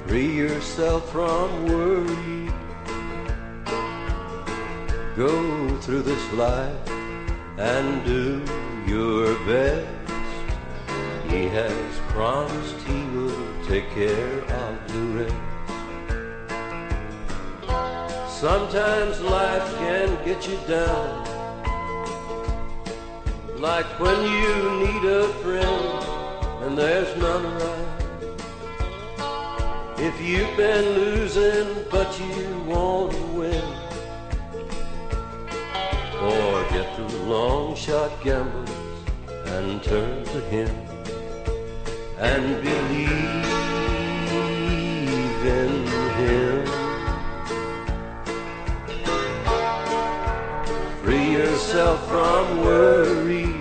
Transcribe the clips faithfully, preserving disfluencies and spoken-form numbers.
Free yourself from worry. Go through this life and do your best. He has promised he will take care of the rest. Sometimes life can get you down, like when you need a friend and there's none around. If you've been losing but you want to win, forget the long shot gambles and turn to him and believe in him. Free yourself from worry.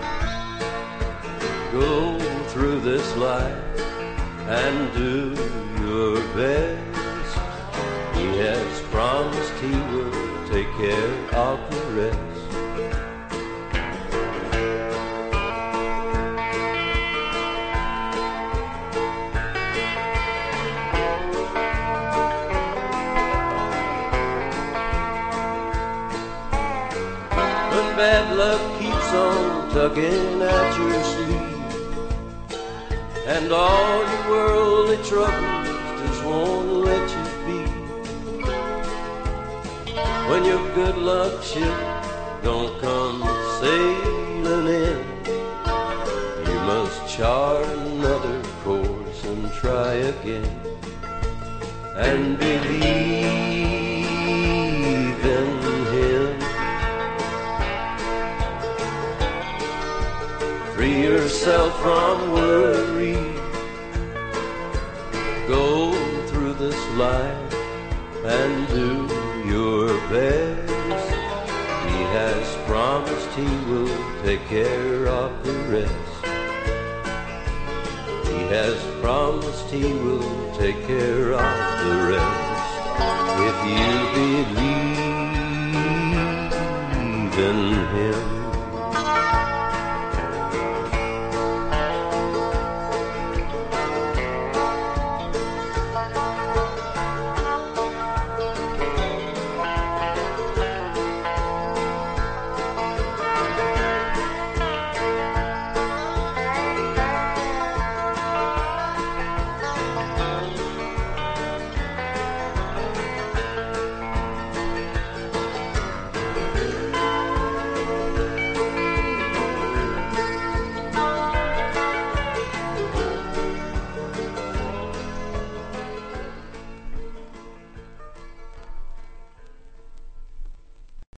Go through this life and do your best. He has promised he will take care of the rest. When bad luck keeps on tugging at your sleeve, and all your worldly troubles just won't let you be, when your good luck ship don't come sailing in, you must chart another course and try again and believe in him. Free yourself from worry. Go through this life and do your best. He has promised he will take care of the rest. He has promised he will take care of the rest. If you believe in him.